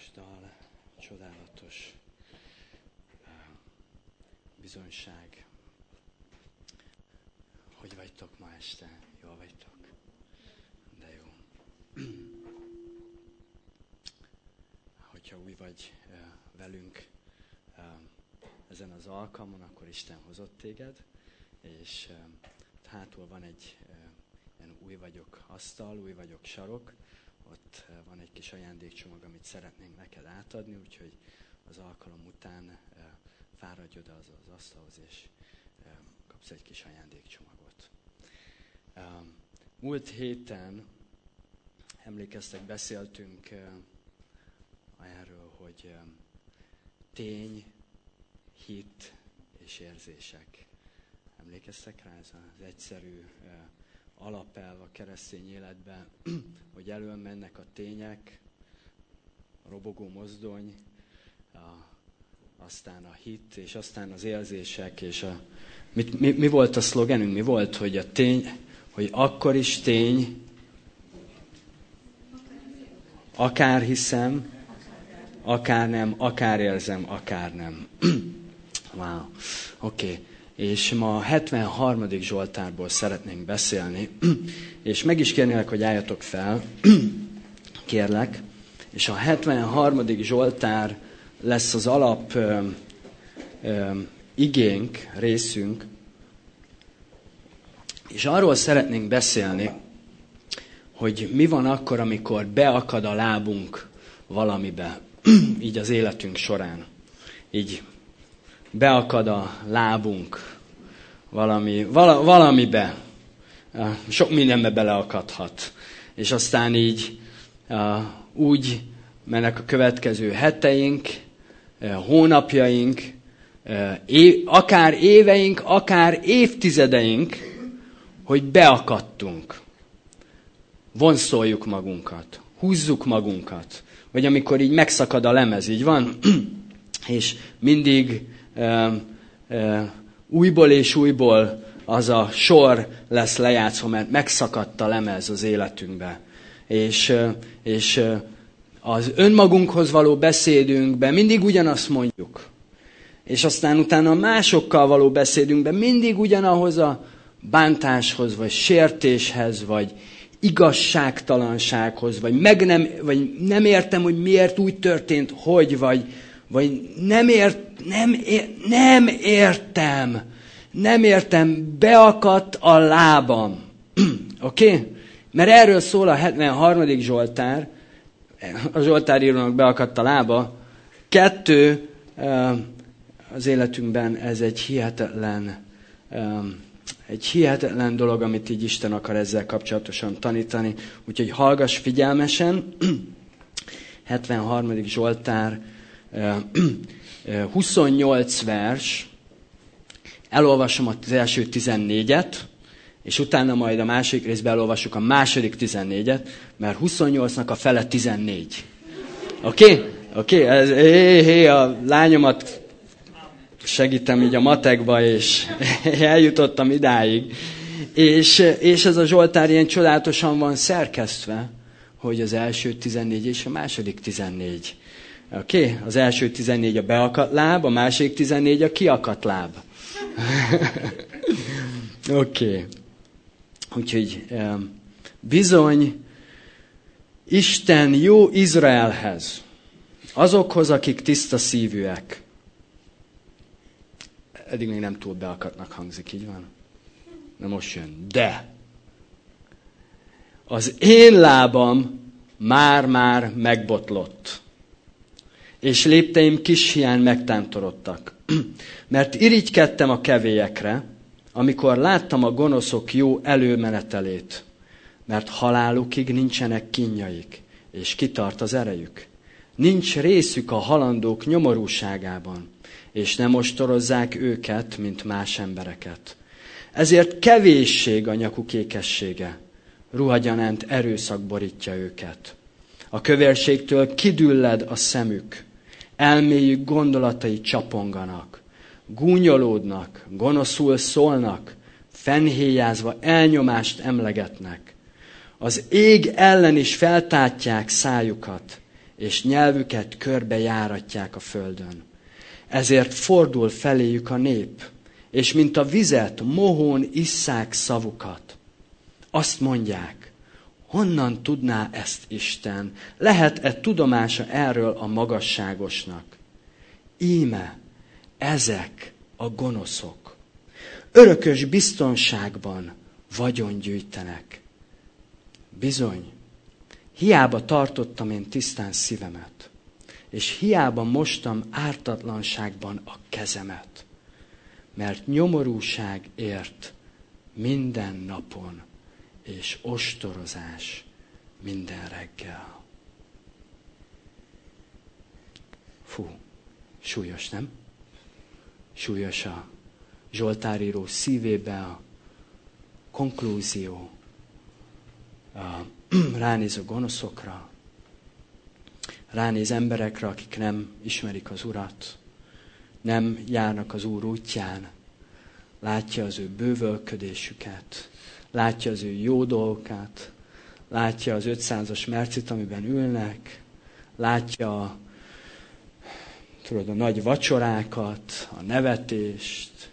csodálatos dal, csodálatos bizonyság. Hogy vagytok ma este? Jól vagytok? De jó. Hogyha új vagy velünk ezen az alkalmon, akkor Isten hozott téged, és hátul van egy ilyen új vagyok asztal, új vagyok sarok, ott van egy kis ajándékcsomag, amit szeretnénk neked átadni, úgyhogy az alkalom után fáradj oda az asztalhoz, és kapsz egy kis ajándékcsomagot. Múlt héten, emlékeztek, beszéltünk erről, hogy tény, hit és érzések. Emlékeztek rá, ez az egyszerű alapelv a keresztény életben, hogy előmennek a tények, a robogó mozdony, aztán a hit, és aztán az érzések, és mi volt a szlogenünk? Mi volt, hogy a tény, hogy akkor is tény, akár hiszem, akár nem, akár érzem, akár nem. Wow, oké. És ma a 73. Zsoltárból szeretnénk beszélni, és meg is kérnélek, hogy álljatok fel, kérlek, és a 73. Zsoltár lesz az alap igénk, részünk, és arról szeretnénk beszélni, hogy mi van akkor, amikor beakad a lábunk valamibe, így az életünk során, így beakad a lábunk valamibe, sok mindenbe beleakadhat. És aztán így úgy mennek a következő heteink, hónapjaink, akár éveink, akár évtizedeink, hogy beakadtunk. Vonszoljuk magunkat, húzzuk magunkat. Vagy amikor így megszakad a lemez, így van? És mindig újból és újból az a sor lesz lejátszva, mert megszakadt a lemez az életünkbe. És az önmagunkhoz való beszédünkben mindig ugyanazt mondjuk. És aztán utána a másokkal való beszédünkben mindig ugyanahoz a bántáshoz, vagy sértéshez, vagy igazságtalansághoz, vagy nem értem, hogy miért úgy történt, hogy, vagy nem értem, beakadt a lábam. Oké? Mert erről szól a 73. Zsoltár, a zsoltárírónak beakadt a lába. 2, az életünkben ez egy hihetetlen dolog, amit így Isten akar ezzel kapcsolatosan tanítani. Úgyhogy hallgass figyelmesen. 73. Zsoltár, 28 vers, elolvasom az első 14-et, és utána majd a másik részben elolvassuk a második 14-et, mert 28-nak a fele 14. Oké? A lányomat segítem így a matekba, és eljutottam idáig. És ez a Zsoltár ilyen csodálatosan van szerkesztve, hogy az első 14 és a második 14. Oké? Az első 14 a beakadt láb, a második 14 a kiakadt láb. Oké. Úgyhogy bizony Isten jó Izraelhez, azokhoz, akik tiszta szívűek. Eddig még nem túl beakadtnak hangzik, így van? Na most jön. De az én lábam már megbotlott, és lépteim kis hiány megtántorodtak. Mert irigykedtem a kevélyekre, amikor láttam a gonoszok jó előmenetelét, mert halálukig nincsenek kínjaik, és kitart az erejük. Nincs részük a halandók nyomorúságában, és nem ostorozzák őket, mint más embereket. Ezért kevésség a nyakuk ékessége, ruhagyanánt erőszak borítja őket. A kövérségtől kidülled a szemük, elméjük gondolatai csaponganak, gúnyolódnak, gonoszul szólnak, fennhéjázva elnyomást emlegetnek. Az ég ellen is feltátják szájukat, és nyelvüket körbe járatják a földön. Ezért fordul feléjük a nép, és mint a vizet, mohón isszák szavukat. Azt mondják, honnan tudná ezt Isten? Lehet-e tudomása erről a magasságosnak? Íme, ezek a gonoszok. Örökös biztonságban vagyon gyűjtenek. Bizony, hiába tartottam én tisztán szívemet, és hiába mostam ártatlanságban a kezemet, mert nyomorúság ért minden napon, és ostorozás minden reggel. Fú, súlyos, nem? Súlyos a zsoltáríró szívébe a konklúzió, ránéz a gonoszokra, ránéz emberekre, akik nem ismerik az Urat, nem járnak az Úr útján, látja az ő bővölködésüket, látja az ő jó dolgokat, látja az 500-as mercit, amiben ülnek, látja a nagy vacsorákat, a nevetést,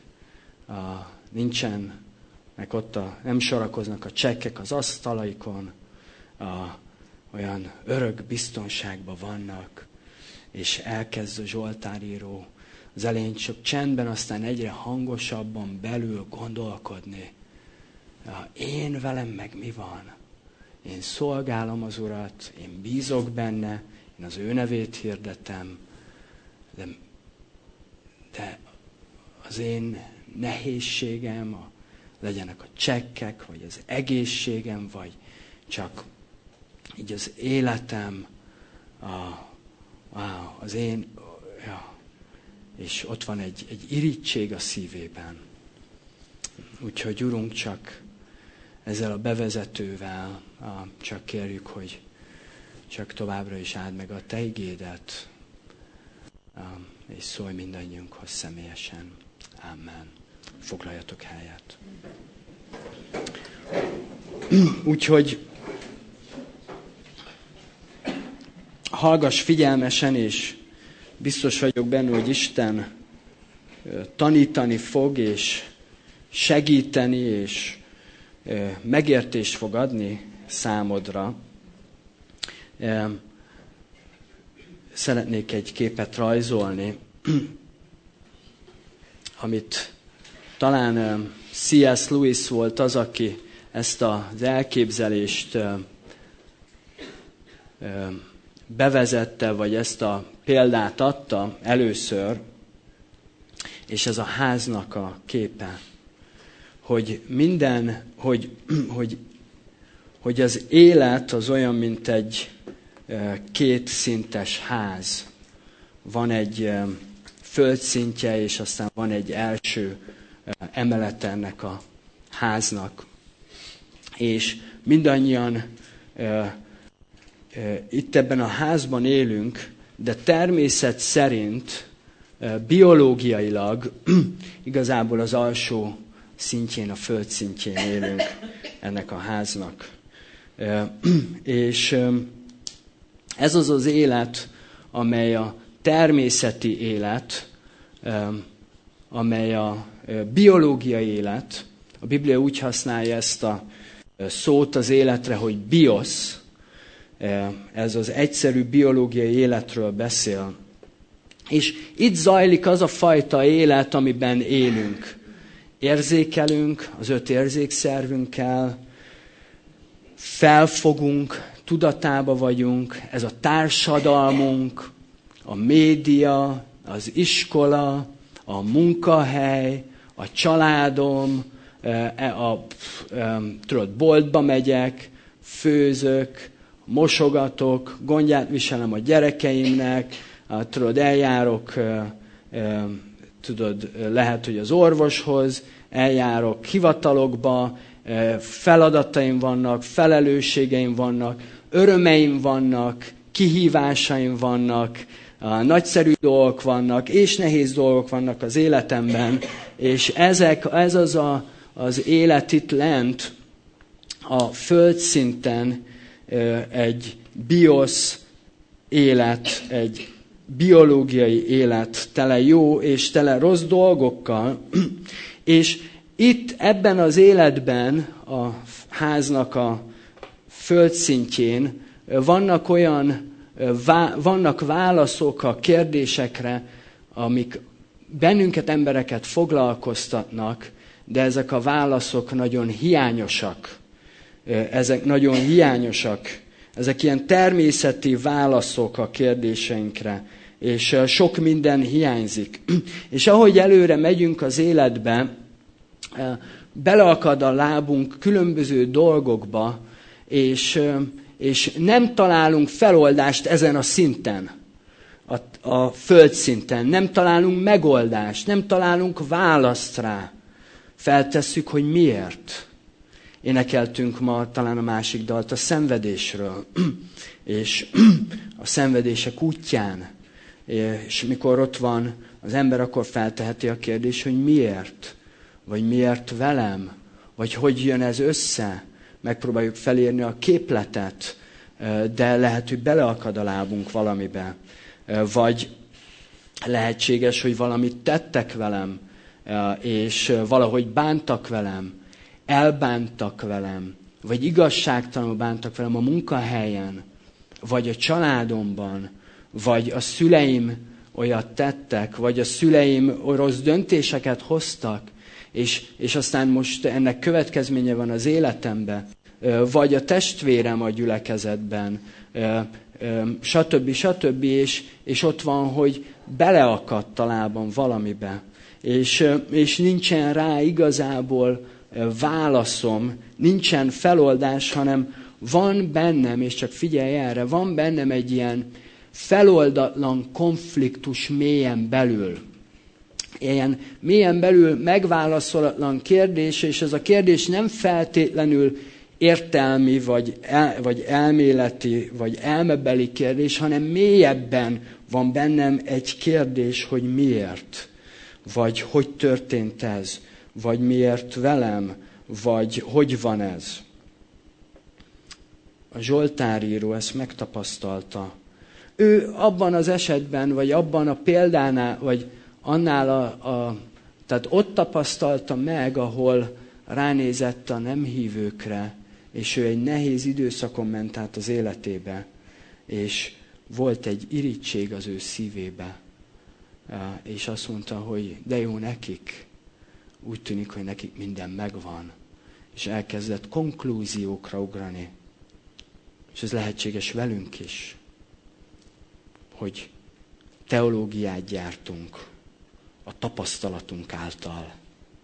nincsenek ott, nem sorakoznak a csekkek az asztalaikon, olyan örök biztonságban vannak, és elkezd a zsoltáríró az elején csak csendben, aztán egyre hangosabban belül gondolkodni. Én velem meg mi van? Én szolgálom az Urat, én bízok benne, én az ő nevét hirdetem, de az én nehézségem, legyenek a csekkek, vagy az egészségem, vagy csak így az életem, az én, és ott van egy irigység a szívében. Úgyhogy Urunk, csak ezzel a bevezetővel csak kérjük, hogy csak továbbra is áld meg a Te igédet, és szólj mindannyiunkhoz személyesen. Amen. Foglaljatok helyet. Úgyhogy hallgass figyelmesen, és biztos vagyok benne, hogy Isten tanítani fog, és segíteni, és megértést fog adni számodra. Szeretnék egy képet rajzolni, amit talán C.S. Lewis volt az, aki ezt az elképzelést bevezette, vagy ezt a példát adta először, és ez a háznak a képe, hogy hogy az élet az olyan, mint egy kétszintes ház. Van egy földszintje, és aztán van egy első emelete ennek a háznak. És mindannyian itt ebben a házban élünk, de természet szerint, biológiailag igazából az alsó szintjén, a földszintjén élünk ennek a háznak. És ez az az élet, amely a természeti élet, amely a biológiai élet. A Biblia úgy használja ezt a szót az életre, hogy biosz. Ez az egyszerű biológiai életről beszél. És itt zajlik az a fajta élet, amiben élünk. Érzékelünk az 5 érzékszervünkkel, felfogunk, tudatába vagyunk, ez a társadalmunk, a média, az iskola, a munkahely, a családom, boltba megyek, főzök, mosogatok, gondját viselem a gyerekeimnek, eljárok, lehet, hogy az orvoshoz, eljárok hivatalokba, feladataim vannak, felelősségeim vannak, örömeim vannak, kihívásaim vannak, nagyszerű dolgok vannak, és nehéz dolgok vannak az életemben, és ez az élet itt lent, a földszinten egy biosz élet, egy biológiai élet, tele jó és tele rossz dolgokkal, és itt ebben az életben, a háznak a földszintjén vannak válaszok a kérdésekre, amik bennünket, embereket foglalkoztatnak, de ezek a válaszok nagyon hiányosak. Ezek ilyen természeti válaszok a kérdéseinkre, és sok minden hiányzik. És ahogy előre megyünk az életbe, beleakad a lábunk különböző dolgokba, és nem találunk feloldást ezen a szinten, a földszinten. Nem találunk megoldást, nem találunk választ rá. Feltesszük, hogy miért. Énekeltünk ma talán a másik dalt a szenvedésről, és a szenvedések útján. És mikor ott van az ember, akkor felteheti a kérdést, hogy miért? Vagy miért velem? Vagy hogy jön ez össze? Megpróbáljuk felírni a képletet, de lehet, hogy beleakad a lábunk valamibe. Vagy lehetséges, hogy valamit tettek velem, és valahogy bántak velem, elbántak velem, vagy igazságtalanul bántak velem a munkahelyen, vagy a családomban, vagy a szüleim olyat tettek, vagy a szüleim rossz döntéseket hoztak, és aztán most ennek következménye van az életemben, vagy a testvérem a gyülekezetben, stb. És ott van, hogy beleakadt a lábam valamibe, és nincsen rá igazából válaszom, nincsen feloldás, hanem van bennem, és csak figyelj erre, van bennem egy ilyen feloldatlan konfliktus mélyen belül. Ilyen mélyen belül megválaszolatlan kérdés, és ez a kérdés nem feltétlenül értelmi, vagy elméleti, vagy elmebeli kérdés, hanem mélyebben van bennem egy kérdés, hogy miért, vagy hogy történt ez, vagy miért velem, vagy hogy van ez. A Zsoltáríró ezt megtapasztalta. Ő abban az esetben, vagy abban a példánál, vagy annál tehát ott tapasztalta meg, ahol ránézett a nem hívőkre, és ő egy nehéz időszakon ment át az életébe, és volt egy irigység az ő szívébe, és azt mondta, hogy de jó nekik, úgy tűnik, hogy nekik minden megvan, és elkezdett konklúziókra ugrani. És ez lehetséges velünk is, hogy teológiát gyártunk a tapasztalatunk által,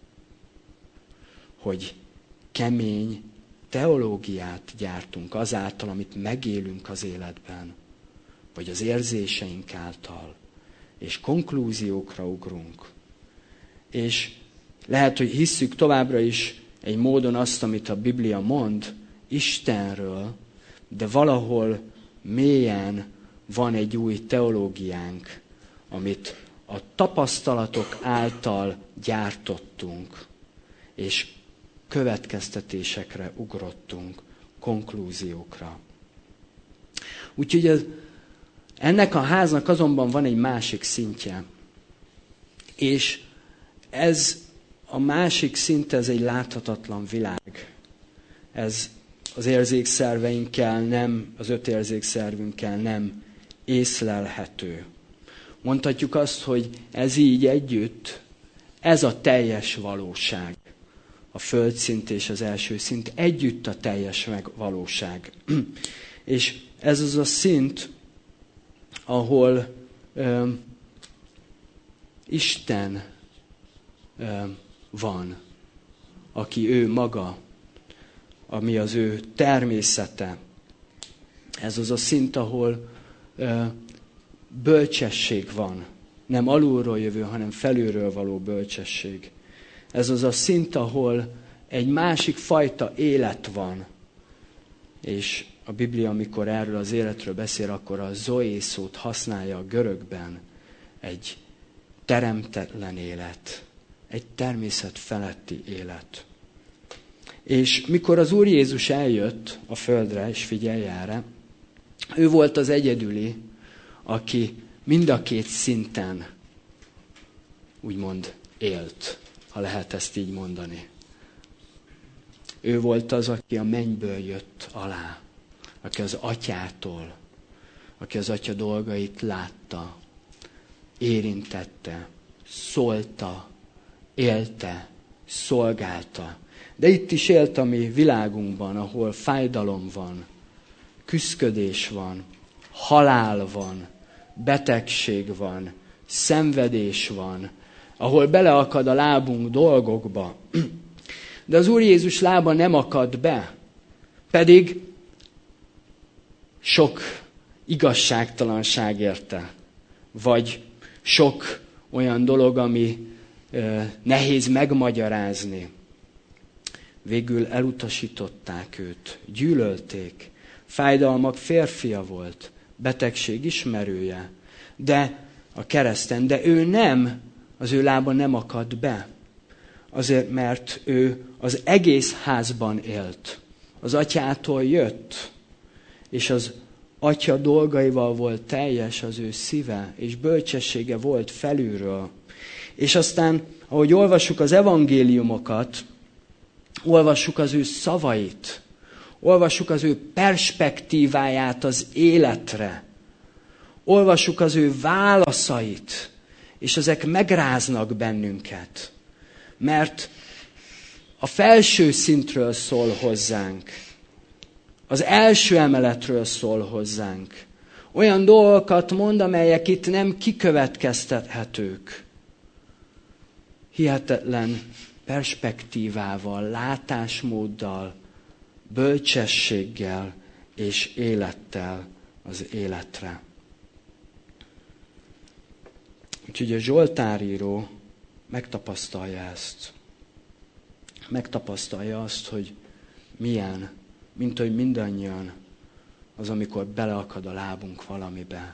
hogy kemény teológiát gyártunk azáltal, amit megélünk az életben, vagy az érzéseink által, és konklúziókra ugrunk. És lehet, hogy hisszük továbbra is egy módon azt, amit a Biblia mond Istenről, de valahol mélyen van egy új teológiánk, amit a tapasztalatok által gyártottunk, és következtetésekre ugrottunk, konklúziókra. Úgyhogy ennek a háznak azonban van egy másik szintje. És ez a másik szint, ez egy láthatatlan világ. Ez az érzékszerveinkkel nem, az 5 érzékszervünkkel nem észlelhető. Mondhatjuk azt, hogy ez így együtt, ez a teljes valóság. A földszint és az első szint együtt a teljes valóság. És ez az a szint, ahol Isten van, aki ő maga, ami az ő természete. Ez az a szint, ahol bölcsesség van. Nem alulról jövő, hanem felülről való bölcsesség. Ez az a szint, ahol egy másik fajta élet van. És a Biblia, amikor erről az életről beszél, akkor a zoé szót használja a görögben. Egy teremtetlen élet. Egy természet feletti élet. És mikor az Úr Jézus eljött a földre, és figyelj erre, ő volt az egyedüli, aki mind a két szinten úgymond élt, ha lehet ezt így mondani. Ő volt az, aki a mennyből jött alá, aki az atyától, aki az atya dolgait látta, érintette, szólta, élte, szolgálta. De itt is élt a mi világunkban, ahol fájdalom van, küszködés van, halál van, betegség van, szenvedés van, ahol beleakad a lábunk dolgokba. De az Úr Jézus lába nem akad be, pedig sok igazságtalanság érte, vagy sok olyan dolog, ami nehéz megmagyarázni. Végül elutasították őt, gyűlölték, fájdalmak férfia volt, betegség ismerője, de a kereszten, de ő nem, az ő lába nem akadt be. Azért, mert ő az egész házban élt. Az atyától jött, és az atya dolgaival volt teljes az ő szíve, és bölcsessége volt felülről. És aztán, ahogy olvassuk az evangéliumokat, olvassuk az ő szavait, olvassuk az ő perspektíváját az életre, olvassuk az ő válaszait, és ezek megráznak bennünket. Mert a felső szintről szól hozzánk, az első emeletről szól hozzánk. Olyan dolgokat mond, amelyek itt nem kikövetkeztethetők. Hihetetlen perspektívával, látásmóddal, bölcsességgel és élettel az életre. Úgyhogy a Zsoltáríró megtapasztalja ezt. Megtapasztalja azt, hogy milyen, mint hogy mindannyian az, amikor beleakad a lábunk valamibe.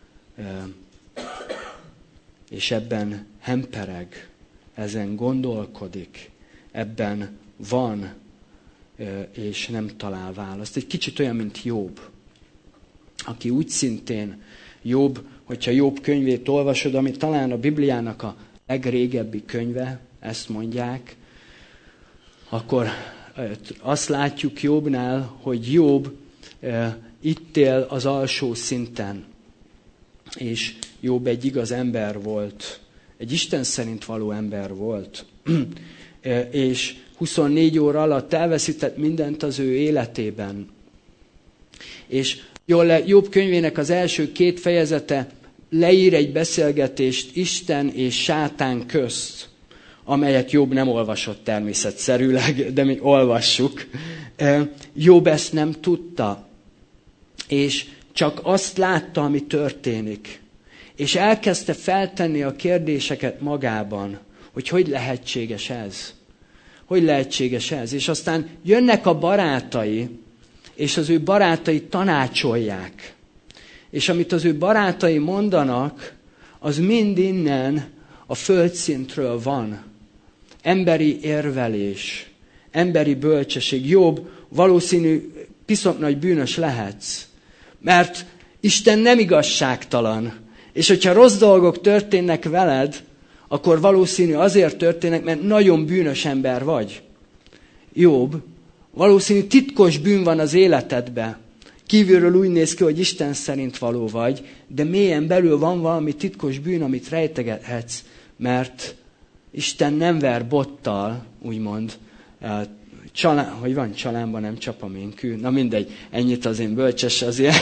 És ebben hempereg, ezen gondolkodik, ebben van, és nem talál választ. Egy kicsit olyan, mint Jobb, aki úgy szintén Jobb, hogyha Jobb könyvét olvasod, ami talán a Bibliának a legrégebbi könyve, ezt mondják, akkor azt látjuk Jobbnál, hogy Jobb itt él az alsó szinten. És Jobb egy igaz ember volt, egy Isten szerint való ember volt. És 24 óra alatt elveszített mindent az ő életében. És Jobb könyvének az első 2 fejezete leír egy beszélgetést Isten és sátán közt, amelyet Jobb nem olvasott természetszerűleg, de mi olvassuk. Jobb ezt nem tudta, és csak azt látta, ami történik. És elkezdte feltenni a kérdéseket magában, hogy lehetséges ez? Hogy lehetséges ez? És aztán jönnek a barátai, és az ő barátai tanácsolják. És amit az ő barátai mondanak, az mind innen a földszintről van. Emberi érvelés, emberi bölcsesség. Jobb, valószínű piszok nagy bűnös lehetsz, mert Isten nem igazságtalan. És hogyha rossz dolgok történnek veled, akkor valószínű azért történnek, mert nagyon bűnös ember vagy. Jobb, valószínű titkos bűn van az életedben. Kívülről úgy néz ki, hogy Isten szerint való vagy, de mélyen belül van valami titkos bűn, amit rejtegethetsz, mert Isten nem ver bottal, úgymond, hogy van csalánban nem csap a ménkű. Na mindegy, ennyit az én bölcses azért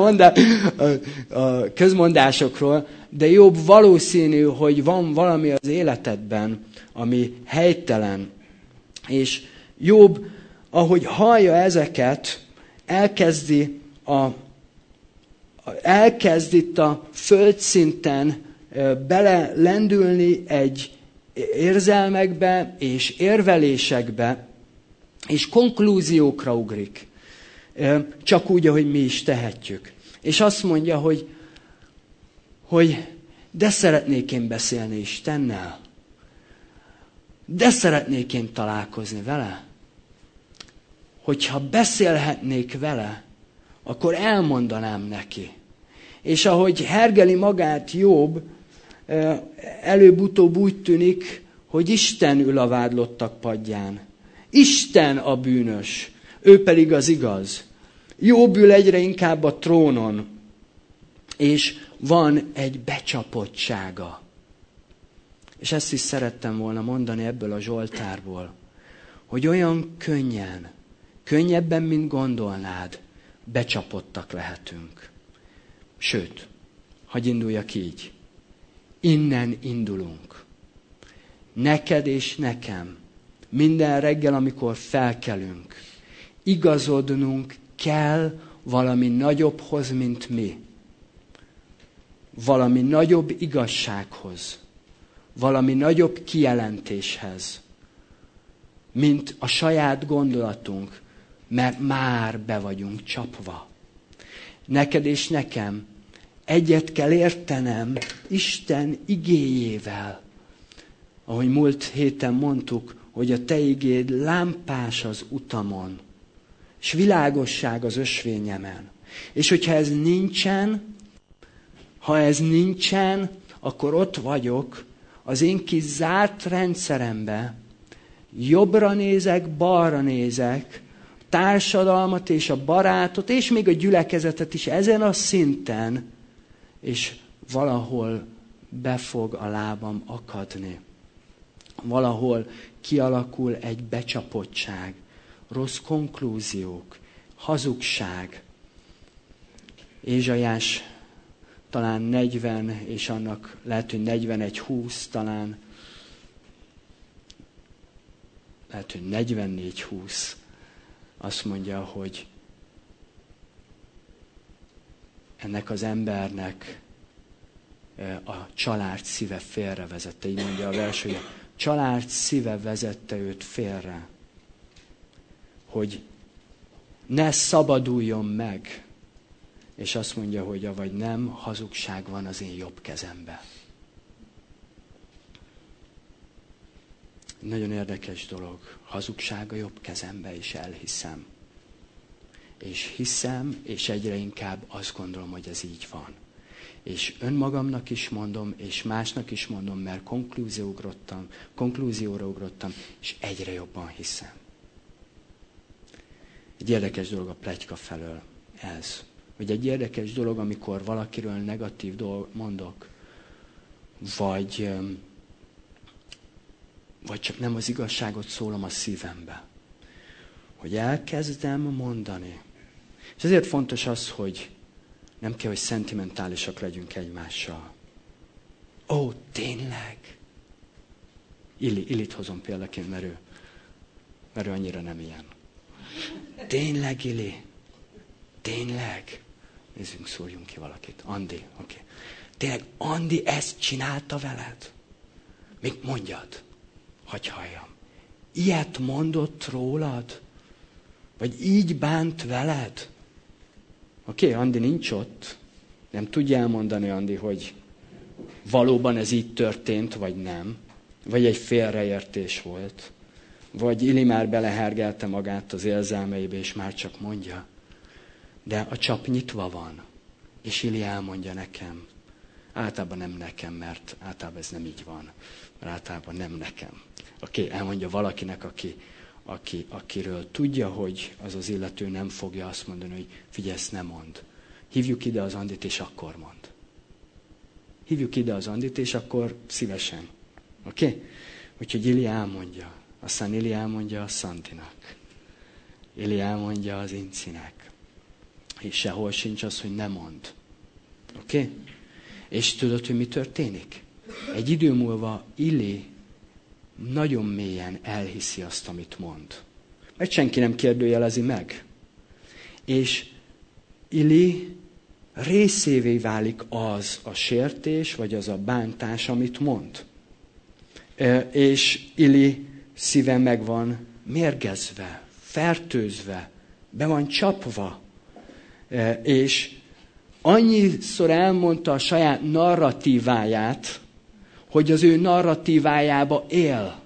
a közmondásokról, de Jobb valószínű, hogy van valami az életedben, ami helytelen. És Jobb, ahogy hallja ezeket, elkezd itt a földszinten belelendülni egy érzelmekbe és érvelésekbe, és konklúziókra ugrik. Csak úgy, ahogy mi is tehetjük. És azt mondja, hogy de szeretnék én beszélni Istennel. De szeretnék én találkozni vele. Hogyha beszélhetnék vele, akkor elmondanám neki. És ahogy hergeli magát Jobb, előbb-utóbb úgy tűnik, hogy Isten ül a vádlottak padján. Isten a bűnös, ő pedig az igaz. Jobb ül egyre inkább a trónon, és van egy becsapottsága. És ezt is szerettem volna mondani ebből a Zsoltárból, hogy olyan könnyen, könnyebben, mint gondolnád, becsapottak lehetünk. Sőt, hadd induljak így. Innen indulunk. Neked és nekem, minden reggel, amikor felkelünk, igazodnunk kell valami nagyobbhoz, mint mi. Valami nagyobb igazsághoz. Valami nagyobb kijelentéshez, mint a saját gondolatunk, mert már be vagyunk csapva. Neked és nekem egyet kell értenem Isten igéjével. Ahogy múlt héten mondtuk, hogy a te igéd lámpás az utamon, és világosság az ösvényemen. És hogyha ez nincsen, akkor ott vagyok az én kis zárt rendszerembe, jobbra nézek, balra nézek, társadalmat és a barátot, és még a gyülekezetet is ezen a szinten, és valahol be fog a lábam akadni. Valahol kialakul egy becsapottság, rossz konklúziók, hazugság. Ézsaiás talán 40, és annak lehet, hogy 41-20, talán lehet, hogy 44-20. Azt mondja, hogy ennek az embernek a család szíve félrevezette. Így mondja a vers, hogy a család szíve vezette őt félre. Hogy ne szabaduljon meg. És azt mondja, hogy avagy nem, hazugság van az én jobb kezemben. Nagyon érdekes dolog. Hazugság a jobb kezembe, és elhiszem. És hiszem, és egyre inkább azt gondolom, hogy ez így van. És önmagamnak is mondom, és másnak is mondom, mert konklúzióra ugrottam, és egyre jobban hiszem. Egy érdekes dolog a pletyka felől ez. Vagy egy érdekes dolog, amikor valakiről negatív dolgot mondok, vagy csak nem az igazságot szólom a szívembe. Hogy elkezdem mondani. És ezért fontos az, hogy nem kell, hogy szentimentálisak legyünk egymással. Ó, tényleg? Illit hozom példaként, mert ő annyira nem ilyen. Tényleg, Ili? Tényleg? Nézzünk, szóljunk ki valakit. Andi, oké. Tényleg, Andi ezt csinálta veled? Még mondjad, hagyj halljam. Ilyet mondott rólad? Vagy így bánt veled? Oké, Andi nincs ott. Nem tudja elmondani, Andi, hogy valóban ez így történt, vagy nem. Vagy egy félreértés volt. Vagy Ili már belehergelte magát az érzelmeibe, és már csak mondja. De a csap nyitva van. És Ili elmondja nekem. Általában nem nekem, mert általában ez nem így van. Mert általában nem nekem. Oké, elmondja valakinek, akiről tudja, hogy az az illető nem fogja azt mondani, hogy figyelj, ezt nem mond. Hívjuk ide az Andit, és akkor mond. Hívjuk ide az Andit, és akkor szívesen. Oké? Úgyhogy Ili elmondja. Aztán Ili elmondja a Szantinak. Ili elmondja az Incinek. És sehol sincs az, hogy ne mond. Oké? És tudod, hogy mi történik? Egy idő múlva Ili nagyon mélyen elhiszi azt, amit mond. Mert senki nem kérdőjelezi meg. És Ili részévé válik az a sértés, vagy az a bántás, amit mond. És Ili szíve meg van mérgezve, fertőzve, be van csapva. És annyiszor elmondta a saját narratíváját, hogy az ő narratívájába él.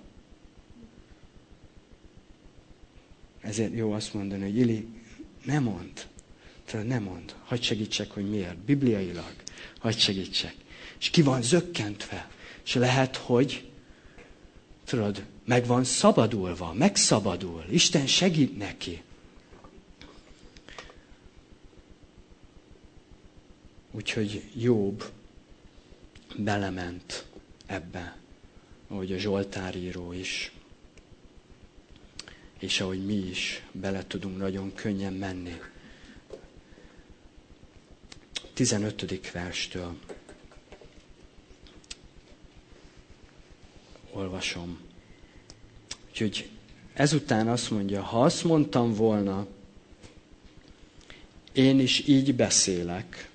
Ezért jó azt mondani, hogy Ili, ne mondd. Tudod, ne mondd. Hadd segítsek, hogy miért. Bibliailag. Hadd segítsek. És ki van zökkentve. És lehet, hogy tudod, meg van szabadulva, megszabadul. Isten segít neki. Úgyhogy Jobb belement ebbe, ahogy a Zsoltáríró is, és ahogy mi is bele tudunk nagyon könnyen menni. 15. verstől olvasom. Úgyhogy ezután azt mondja, ha azt mondtam volna, én is így beszélek,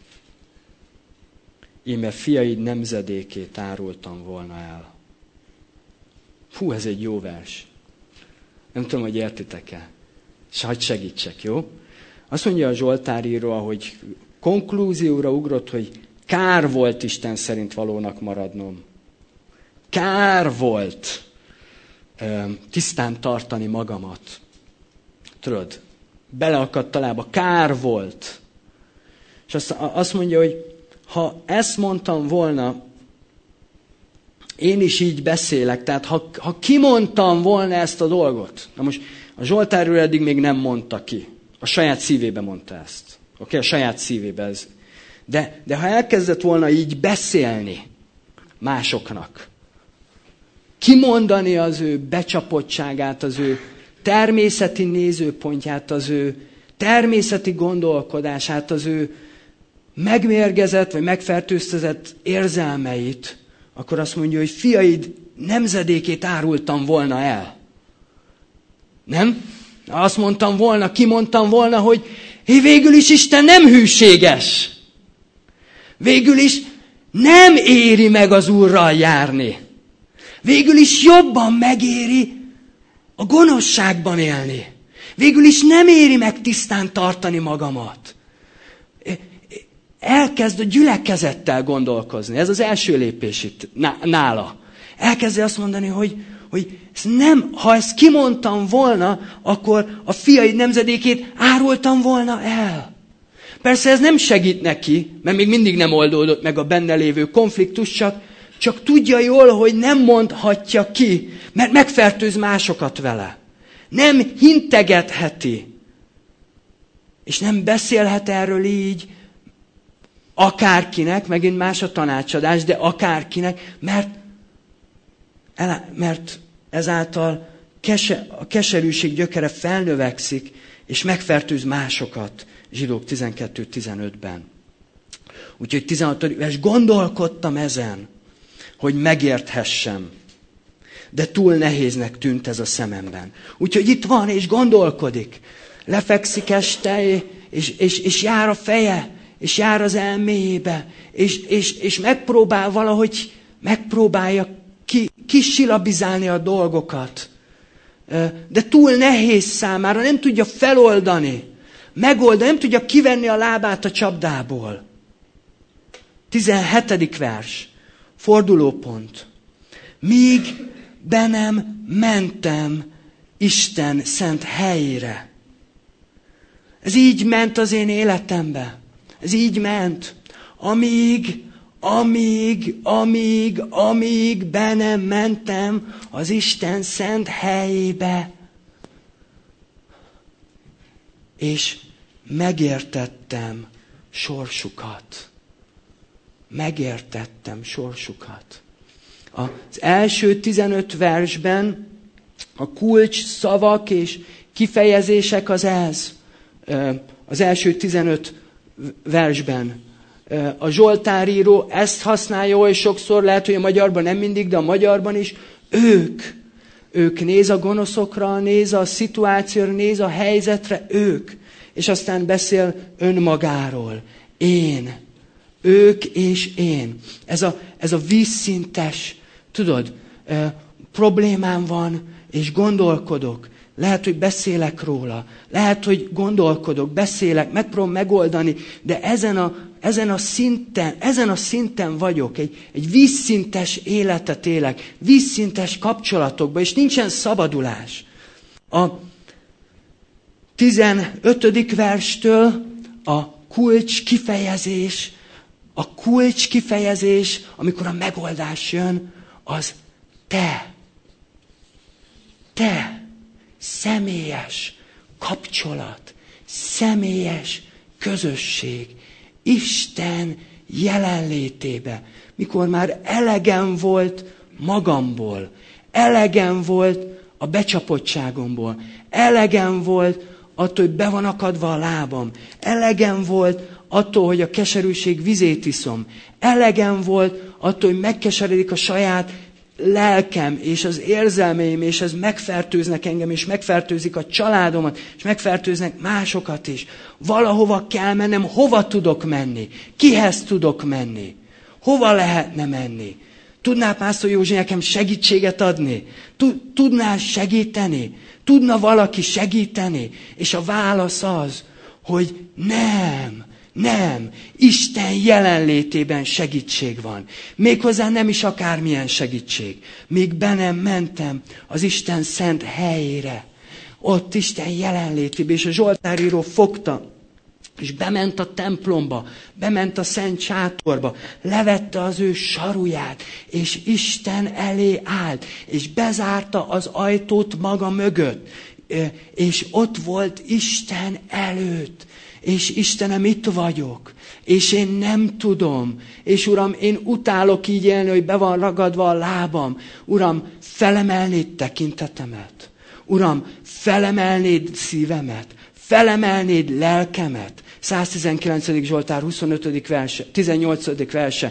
íme fiaid nemzedékét árultam volna el. Hú, ez egy jó vers. Nem tudom, hogy értitek-e. És hadd segítsek, jó? Azt mondja a Zsoltáríró, hogy konklúzióra ugrott, hogy kár volt Isten szerint valónak maradnom. Kár volt tisztán tartani magamat. Tudod, beleakadt talába, kár volt. És azt mondja, hogy ha ezt mondtam volna, én is így beszélek, tehát ha kimondtam volna ezt a dolgot, na most a Zsoltárról eddig még nem mondta ki, a saját szívébe mondta ezt. Oké, a saját szívébe ez. De ha elkezdett volna így beszélni másoknak, kimondani az ő becsapottságát, az ő természeti nézőpontját, az ő természeti gondolkodását, az ő megmérgezett vagy megfertőztetett érzelmeit, akkor azt mondja, hogy fiaid nemzedékét árultam volna el. Nem? Azt mondtam volna, kimondtam volna, hogy végül is Isten nem hűséges. Végül is nem éri meg az Úrral járni. Végül is jobban megéri a gonoszságban élni. Végül is nem éri meg tisztán tartani magamat. Elkezd a gyülekezettel gondolkozni. Ez az első lépés itt nála. Elkezdi azt mondani, hogy ha ezt kimondtam volna, akkor a fiaid nemzedékét árultam volna el. Persze ez nem segít neki, mert még mindig nem oldódott meg a benne lévő konfliktus, csak tudja jól, hogy nem mondhatja ki, mert megfertőz másokat vele. Nem hintegetheti. És nem beszélhet erről így akárkinek, megint más a tanácsadás, de akárkinek, mert ezáltal a keserűség gyökere felnövekszik, és megfertőz másokat. Zsidók 12-15-ben. Úgyhogy 16. vers, gondolkodtam ezen, hogy megérthessem. De túl nehéznek tűnt ez a szememben. Úgyhogy itt van, és gondolkodik. Lefekszik este, és jár a feje, és jár az elméjébe, és megpróbálja kisilabizálni a dolgokat. De túl nehéz számára, nem tudja feloldani, megoldani, nem tudja kivenni a lábát a csapdából. 17. vers, fordulópont. Míg be nem mentem Isten szent helyére. Ez így ment az én életembe. Ez így ment. Amíg be nem mentem az Isten szent helyébe. És megértettem sorsukat. Megértettem sorsukat. Az első 15 versben a kulcs szavak és kifejezések az ez. Az első 15 versben. A Zsoltáríró ezt használja, és sokszor lehet, hogy a magyarban nem mindig, de a magyarban is. Ők néz a gonoszokra, néz a szituációra, néz a helyzetre, ők. És aztán beszél önmagáról. Én. Ők és én. Ez a vízszintes, tudod, problémám van, és gondolkodok. Lehet, hogy beszélek róla. Lehet, hogy gondolkodok, beszélek, megpróbálom megoldani, de ezen a szinten vagyok. Egy vízszintes életet élek, vízszintes kapcsolatokban, és nincsen szabadulás. A 15. verstől a kulcs kifejezés, amikor a megoldás jön, az te. Te. Személyes kapcsolat. Személyes közösség. Isten jelenlétébe. Mikor már elegem volt magamból. Elegem volt a becsapottságomból. Elegem volt attól, hogy be van akadva a lábam. Elegem volt attól, hogy a keserűség vizét iszom. Elegem volt attól, hogy megkeseredik a saját lelkem, és az érzelmeim, és ez megfertőznek engem, és megfertőzik a családomat, és megfertőznek másokat is. Valahova kell mennem, hova tudok menni? Kihez tudok menni? Hova lehetne menni? Tudná Pásztor Józsi nekem segítséget adni? Tudnál segíteni? Tudna valaki segíteni? És a válasz az, hogy nem, Isten jelenlétében segítség van. Méghozzá nem is akármilyen segítség. Míg be nem mentem az Isten szent helyére, ott Isten jelenlétében, és a zsoltáríró fogta, és bement a templomba, bement a szent sátorba, levette az ő saruját, és Isten elé állt, és bezárta az ajtót maga mögött, és ott volt Isten előtt. És Istenem, itt vagyok, és én nem tudom, és Uram, én utálok így élni, hogy be van ragadva a lábam. Uram, felemelnéd tekintetemet. Uram, felemelnéd szívemet, felemelnéd lelkemet. 119. Zsoltár 25. verse, 18. verse.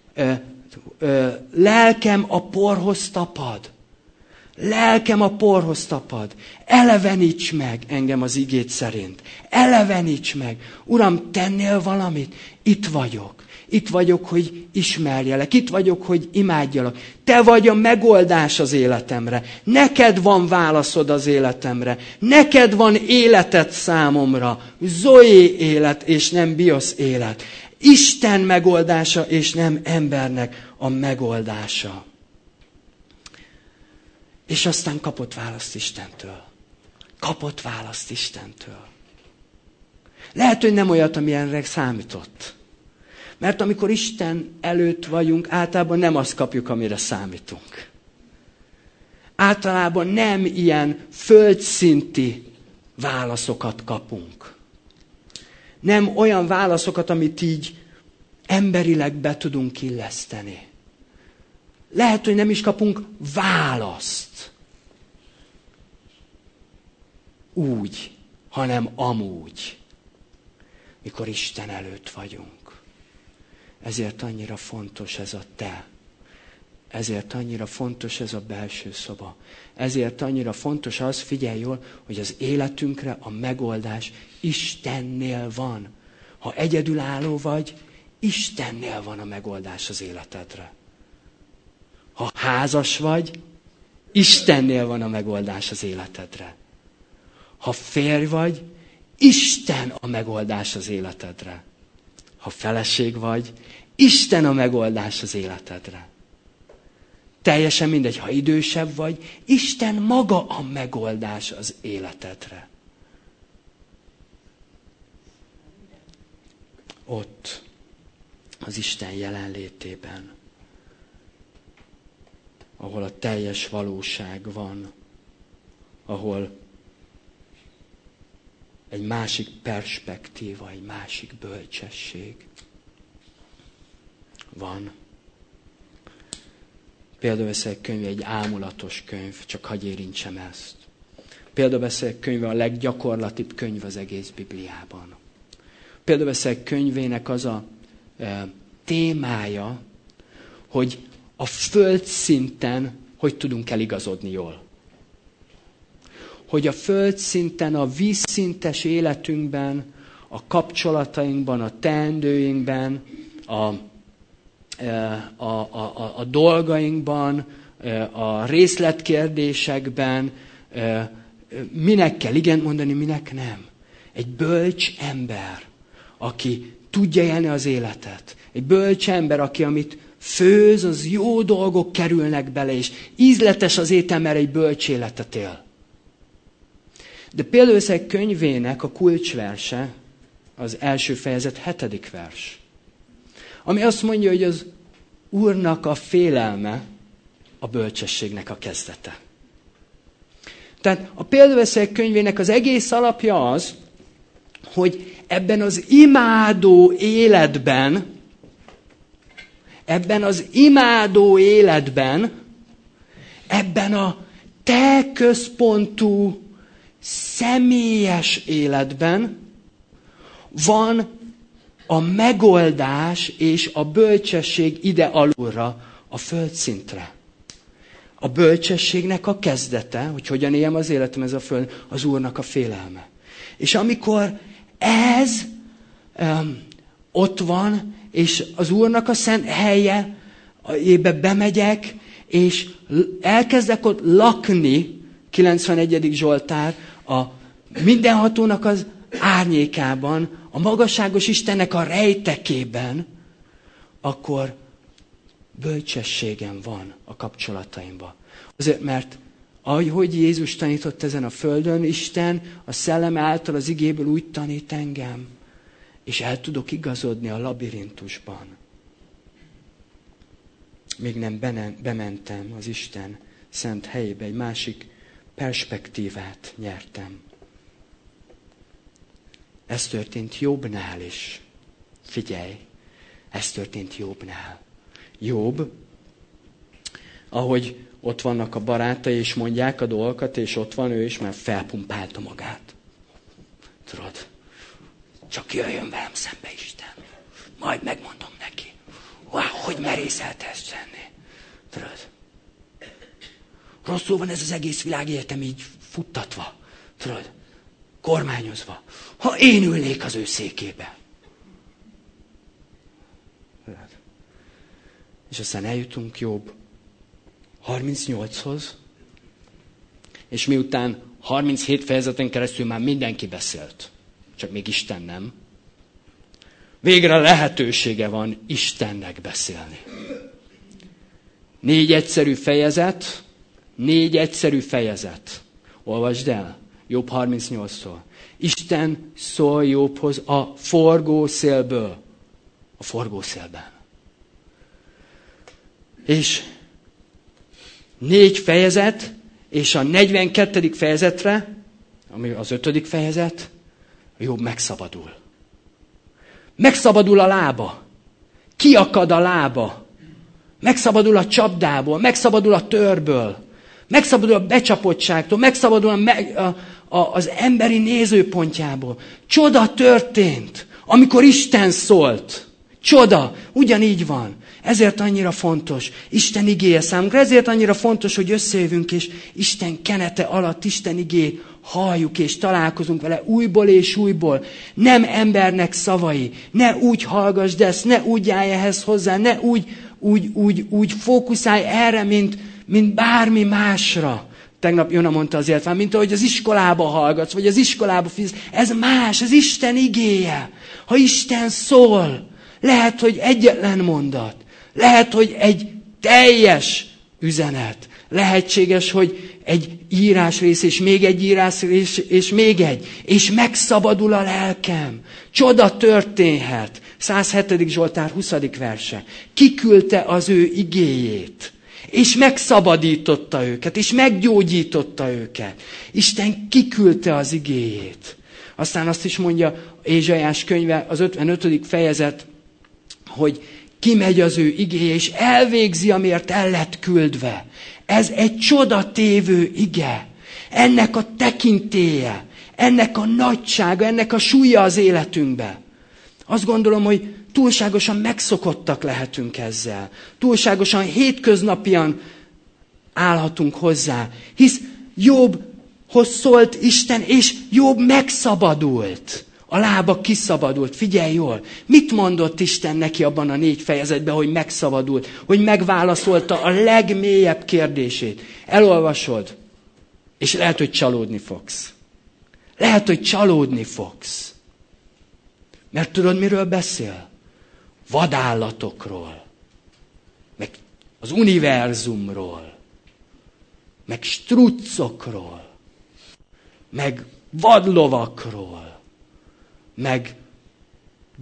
Lelkem a porhoz tapad. Lelkem a porhoz tapad. Eleveníts meg engem az igéd szerint. Eleveníts meg. Uram, tennél valamit? Itt vagyok. Itt vagyok, hogy ismerjelek. Itt vagyok, hogy imádjalak. Te vagy a megoldás az életemre. Neked van válaszod az életemre. Neked van életed számomra. Zoé élet, és nem biosz élet. Isten megoldása, és nem embernek a megoldása. És aztán kapott választ Istentől. Kapott választ Istentől. Lehet, hogy nem olyat, amilyenre számított. Mert amikor Isten előtt vagyunk, általában nem azt kapjuk, amire számítunk. Általában nem ilyen földszinti válaszokat kapunk. Nem olyan válaszokat, amit így emberileg be tudunk illeszteni. Lehet, hogy nem is kapunk választ. Úgy, hanem amúgy, mikor Isten előtt vagyunk. Ezért annyira fontos ez a te. Ezért annyira fontos ez a belső szoba. Ezért annyira fontos az, figyelj jól, hogy az életünkre a megoldás Istennél van. Ha egyedülálló vagy, Istennél van a megoldás az életedre. Ha házas vagy, Istennél van a megoldás az életedre. Ha férj vagy, Isten a megoldás az életedre. Ha feleség vagy, Isten a megoldás az életedre. Teljesen mindegy, ha idősebb vagy, Isten maga a megoldás az életedre. Ott, az Isten jelenlétében, ahol a teljes valóság van, ahol egy másik perspektíva, egy másik bölcsesség van. Példabeszédek könyve egy ámulatos könyv, csak hadd érintsem ezt. Példabeszédek könyve a leggyakorlatibb könyv az egész Bibliában. Példabeszédek könyvének az a témája, hogy a földszinten hogy tudunk eligazodni jól. Hogy a földszinten, a vízszintes életünkben, a kapcsolatainkban, a teendőinkben, a dolgainkban, a részletkérdésekben, minek kell igent mondani, minek nem. Egy bölcs ember, aki tudja élni az életet. Egy bölcs ember, aki amit főz, az jó dolgok kerülnek bele, és ízletes az étel, mert egy bölcs életet él. De Példabeszédek könyvének a kulcsverse az első fejezet 7. vers. Ami azt mondja, hogy az Úrnak a félelme a bölcsességnek a kezdete. Tehát a Példaveszélyek könyvének az egész alapja az, hogy ebben az imádó életben, ebben a te központú, személyes életben van a megoldás és a bölcsesség ide alulra, a földszintre. A bölcsességnek a kezdete, hogy hogyan éljem az életem ez a föld, az Úrnak a félelme. És amikor ez ott van, és az Úrnak a szent helyébe bemegyek, és elkezdek ott lakni, 91. Zsoltár, a mindenhatónak az árnyékában, a magasságos Istennek a rejtekében, akkor bölcsességem van a kapcsolataimban. Azért, mert ahogy Jézus tanított ezen a földön, Isten a szellem által az igéből úgy tanít engem, és el tudok igazodni a labirintusban. Még nem bementem az Isten szent helyébe, egy másik perspektívát nyertem. Ez történt Jobbnál is. Figyelj, ez történt Jobbnál. Jobb, ahogy ott vannak a barátai, és mondják a dolgokat, és ott van ő is, már felpumpálta magát. Tudod, csak jöjjön velem szembe Isten. Majd megmondom neki. Wow, hogy merészelte ezt tenni. Tudod, rosszul van ez az egész világéletem így futtatva. Tudod, kormányozva. Ha én ülnék az ő székébe. Tudod. És aztán eljutunk Jobb 38-hoz, és miután 37 fejezeten keresztül már mindenki beszélt, csak még Isten nem, végre lehetősége van Istennek beszélni. 4 egyszerű fejezet. Olvasd el, Jobb 38-tól. Isten szól Jobbhoz a forgószélből. A forgószélben. És 4 fejezet, és a 42. fejezetre, ami az 5. fejezet, Jobb megszabadul. Megszabadul a lába. Kiakad a lába. Megszabadul a csapdából, megszabadul a törből, megszabadul a becsapottságtól, megszabadul az emberi nézőpontjából. Csoda történt, amikor Isten szólt. Csoda, ugyanígy van. Ezért annyira fontos Isten igéje számunkra, ezért annyira fontos, hogy összejövünk, és Isten kenete alatt Isten igéjét halljuk, és találkozunk vele újból és újból. Nem embernek szavai, ne úgy hallgassd ezt, ne úgy állj ehhez hozzá, ne úgy fókuszálj erre, mint bármi másra. Tegnap Jona mondta azért, mint ahogy az iskolába hallgatsz, vagy az iskolába fizetsz. Ez más, ez Isten igéje. Ha Isten szól, lehet, hogy egyetlen mondat, lehet, hogy egy teljes üzenet, lehetséges, hogy egy írásrész, és még egy írásrész, és még egy, és megszabadul a lelkem. Csoda történhet. 107. Zsoltár 20. verse. Kiküldte az ő igéjét, és megszabadította őket, és meggyógyította őket. Isten kiküldte az igéjét. Aztán azt is mondja Ézsaiás könyve, az 55. fejezet, hogy kimegy az ő igéje, és elvégzi, amiért el lett küldve. Ez egy csodatévő ige. Ennek a tekintélye, ennek a nagysága, ennek a súlya az életünkbe. Azt gondolom, hogy túlságosan megszokottak lehetünk ezzel. Túlságosan hétköznapian állhatunk hozzá. Hisz Jobbhoz szólt Isten, és Jobb megszabadult. A lába kiszabadult. Figyelj jól. Mit mondott Isten neki abban a 4 fejezetben, hogy megszabadult? Hogy megválaszolta a legmélyebb kérdését. Elolvasod, és lehet, hogy csalódni fogsz. Lehet, hogy csalódni fogsz. Mert tudod, miről beszél? Vadállatokról. Meg az univerzumról. Meg struccokról. Meg vadlovakról. Meg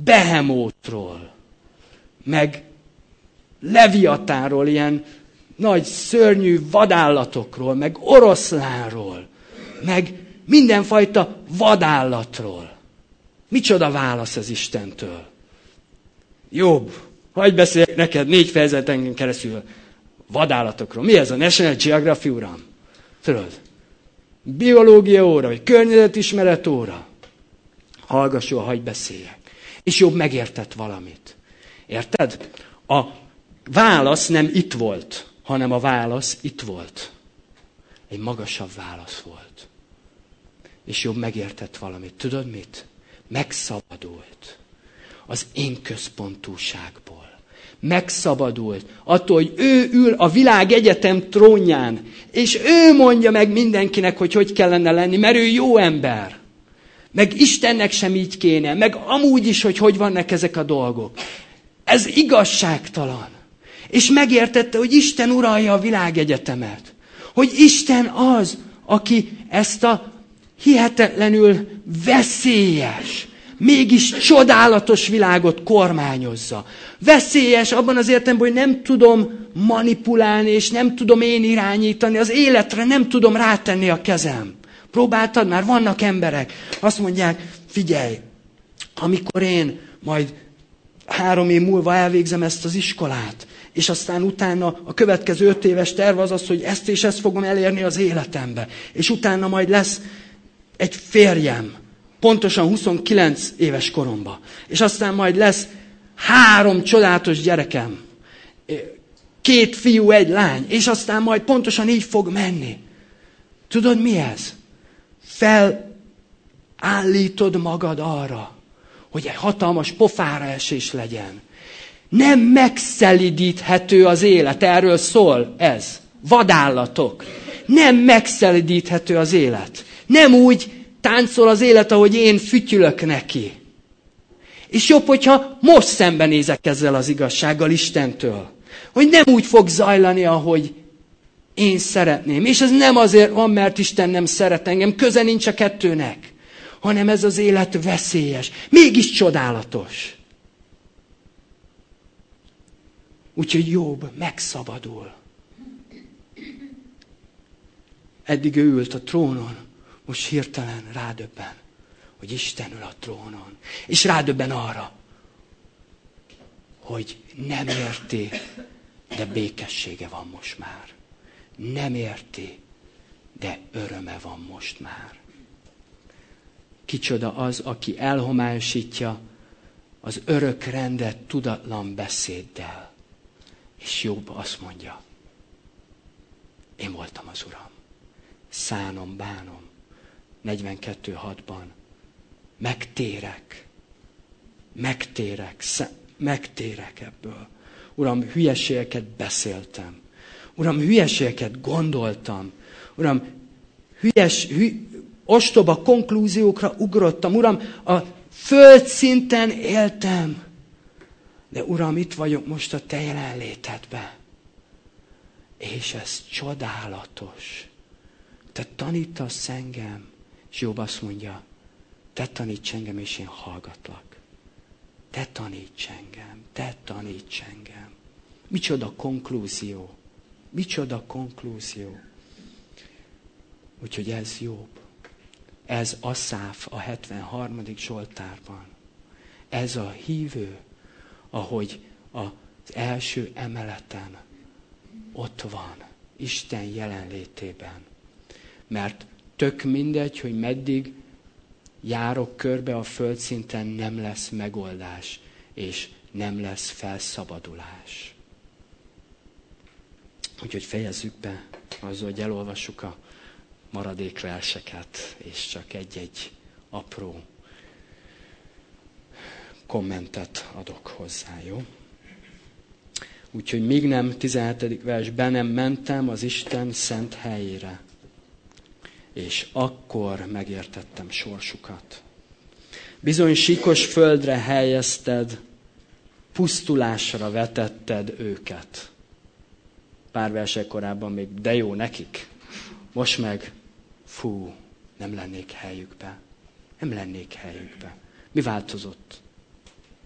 Behemótról, meg Leviatánról, ilyen nagy szörnyű vadállatokról, meg oroszlánról, meg mindenfajta vadállatról. Micsoda válasz az Istentől? Jobb, hagyj beszéljek neked 4 fejezeten keresztül vadállatokról. Mi ez a National Geographic, uram? Tudod? Biológia óra, vagy környezetismeret óra. Hallgass jól, hagyj beszéljek. És jobb megértett valamit. Érted? A válasz nem itt volt, hanem a válasz itt volt. Egy magasabb válasz volt. És jobb megértett valamit. Tudod mit? Megszabadult az én központúságból. Megszabadult attól, hogy ő ül a világegyetem trónján, és ő mondja meg mindenkinek, hogy kellene lenni, mert ő jó ember. Meg Istennek sem így kéne, meg amúgy is, hogy vannak ezek a dolgok. Ez igazságtalan. És megértette, hogy Isten uralja a világegyetemet. Hogy Isten az, aki ezt a hihetetlenül veszélyes, mégis csodálatos világot kormányozza. Veszélyes abban az értelemben, hogy nem tudom manipulálni, és nem tudom én irányítani, az életre nem tudom rátenni a kezem. Próbáltad? Már vannak emberek, azt mondják, figyelj, amikor én majd 3 év múlva elvégzem ezt az iskolát, és aztán utána a következő 5 éves terv az, hogy ezt és ezt fogom elérni az életembe. És utána majd lesz egy férjem, pontosan 29 éves koromban. És aztán majd lesz 3 csodálatos gyerekem. 2 fiú, 1 lány. És aztán majd pontosan így fog menni. Tudod mi ez? Felállítod magad arra, hogy egy hatalmas pofára esés legyen. Nem megszelidíthető az élet. Erről szól ez. Vadállatok. Nem megszelidíthető az élet. Nem úgy táncol az élet, ahogy én fütyülök neki. És jobb, hogyha most szembenézek ezzel az igazsággal Istentől. Hogy nem úgy fog zajlani, ahogy én szeretném. És ez nem azért van, mert Isten nem szeret engem. Köze nincs a kettőnek. Hanem ez az élet veszélyes. Mégis csodálatos. Úgyhogy Jobb megszabadul. Eddig ő ült a trónon, most hirtelen rádöbben, hogy Isten ül a trónon. És rádöbben arra, hogy nem érti, de békessége van most már. Nem érti, de öröme van most már. Kicsoda az, aki elhomályosítja az örök rendet tudatlan beszéddel. És Jobb azt mondja, én voltam az Uram. Szánom, bánom. 42.6-ban. Megtérek ebből. Uram, hülyeségeket beszéltem. Uram, hülyeségeket gondoltam. Uram, ostoba konklúziókra ugrottam. Uram, a földszinten éltem. De Uram, itt vagyok most a Te jelenlétedben. És ez csodálatos. Te tanítasz engem. És Jobb azt mondja, te taníts engem, és én hallgatlak. Te taníts engem, te taníts engem. Micsoda konklúzió. Micsoda konklúzió. Úgyhogy ez Jobb. Ez Aszáf a 73. Zsoltárban. Ez a hívő, ahogy az első emeleten ott van, Isten jelenlétében. Mert tök mindegy, hogy meddig járok körbe a földszinten, nem lesz megoldás, és nem lesz felszabadulás. Úgyhogy fejezzük be azzal, hogy elolvassuk a maradék verseket, és csak egy-egy apró kommentet adok hozzá, jó? Úgyhogy még nem, 17. vers, be nem mentem az Isten szent helyére, és akkor megértettem sorsukat. Bizony síkos földre helyezted, pusztulásra vetetted őket. Pár versek korábban még de jó nekik. Most meg, nem lennék helyükbe. Nem lennék helyükbe. Mi változott?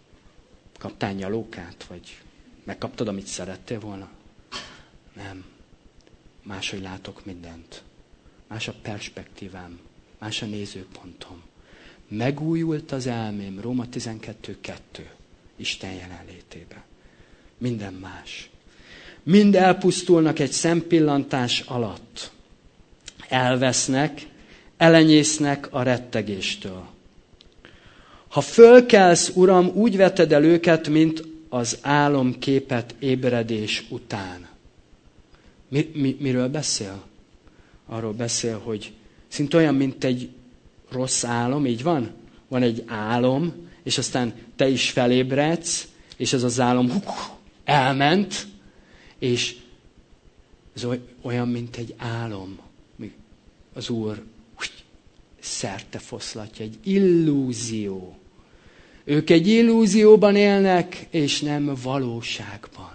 Kaptál nyalókát? Vagy megkaptad, amit szerettél volna? Nem. Máshogy látok mindent. Más a perspektívám. Más a nézőpontom. Megújult az elmém. Róma 12.2. Isten jelenlétében. Minden más. Mind elpusztulnak egy szempillantás alatt. Elvesznek, elenyésznek a rettegéstől. Ha fölkelsz, Uram, úgy veted el őket, mint az álomképet ébredés után. Miről beszél? Arról beszél, hogy szinte olyan, mint egy rossz álom, így van? Van egy álom, és aztán te is felébredsz, és ez az álom elment, és ez olyan, mint egy álom. Az Úr szerte foszlatja, egy illúzió. Ők egy illúzióban élnek, és nem valóságban.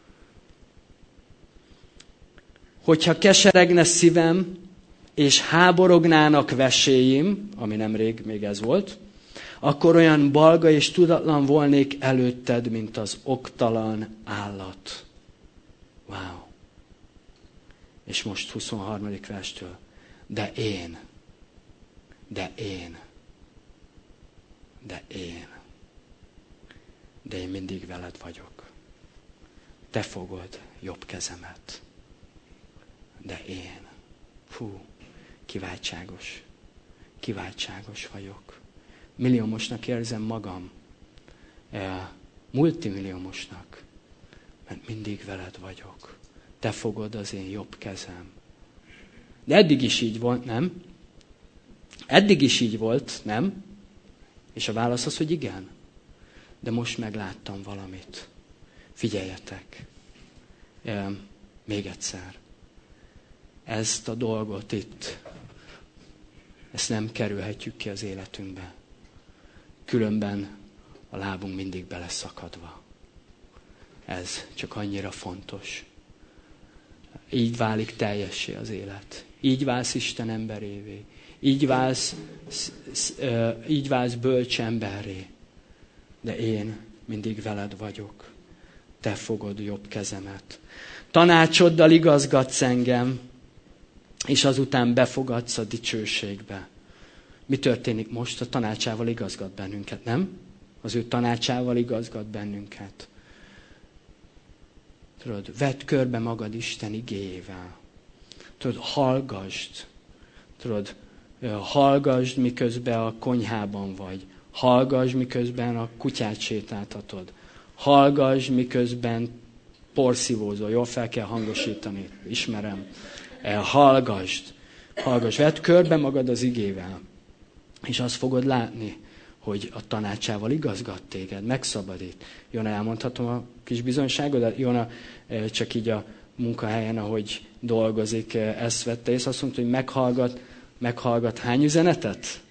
Hogyha keseregne szívem, és háborognának veséim, ami nemrég még ez volt, akkor olyan balga és tudatlan volnék előtted, mint az oktalan állat. Wow. És most 23. verstől. De én mindig veled vagyok. Te fogod jobb kezemet. De én. Kiváltságos vagyok. Milliómosnak érzem magam. Multimilliómosnak. Mert mindig veled vagyok. Te fogod az én jobb kezem. De eddig is így volt, nem? Eddig is így volt, nem? És a válasz az, hogy igen. De most megláttam valamit. Figyeljetek. Még egyszer. Ezt a dolgot itt, ezt nem kerülhetjük ki az életünkbe. Különben a lábunk mindig beleszakadva. Ez csak annyira fontos. Így válik teljessé az élet. Így válsz Isten emberévé. Így válsz bölcs emberré. De én mindig veled vagyok. Te fogod jobb kezemet. Tanácsoddal igazgatsz engem, és azután befogadsz a dicsőségbe. Mi történik most? A tanácsával igazgat bennünket, nem? Az ő tanácsával igazgat bennünket. Tudod, vedd körbe magad Isten igéjével. Tudod, hallgasd. Tudod, hallgasd, miközben a konyhában vagy. Hallgasd, miközben a kutyát sétáltatod. Hallgasd, miközben porszívózol. Jól fel kell hangosítani. Ismerem. Hallgasd. Vedd körbe magad az igével. És azt fogod látni, hogy a tanácsával igazgat téged, megszabadít. Jona, elmondhatom a kis bizonyságodat? Jona csak így a munkahelyen, ahogy dolgozik, ezt vette, és azt mondta, hogy meghallgat hány üzenetet?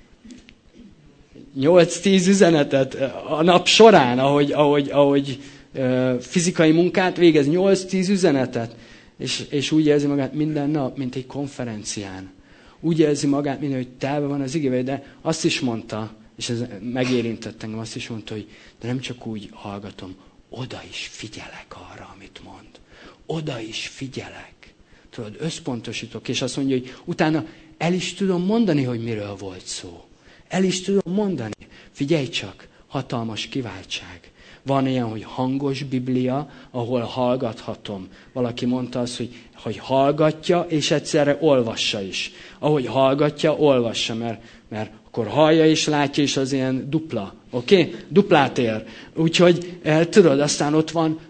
8-10 üzenetet a nap során, ahogy fizikai munkát végez, 8-10 üzenetet. És úgy érzi magát minden nap, mint egy konferencián. Úgy érzi magát, mint hogy telve van az igével, de azt is mondta, és ez megérintett engem, azt is mondta, hogy de nem csak úgy hallgatom, oda is figyelek arra, amit mond. Oda is figyelek. Tudod, összpontosítok, és azt mondja, hogy utána el is tudom mondani, hogy miről volt szó. El is tudom mondani. Figyelj csak, hatalmas kiváltság. Van ilyen, hogy hangos Biblia, ahol hallgathatom. Valaki mondta azt, hogy hallgatja, és egyszerre olvassa is. Ahogy hallgatja, olvassa, mert akkor hallja és látja, és az ilyen dupla. Oké? Duplát ér. Úgyhogy tudod, aztán ott van.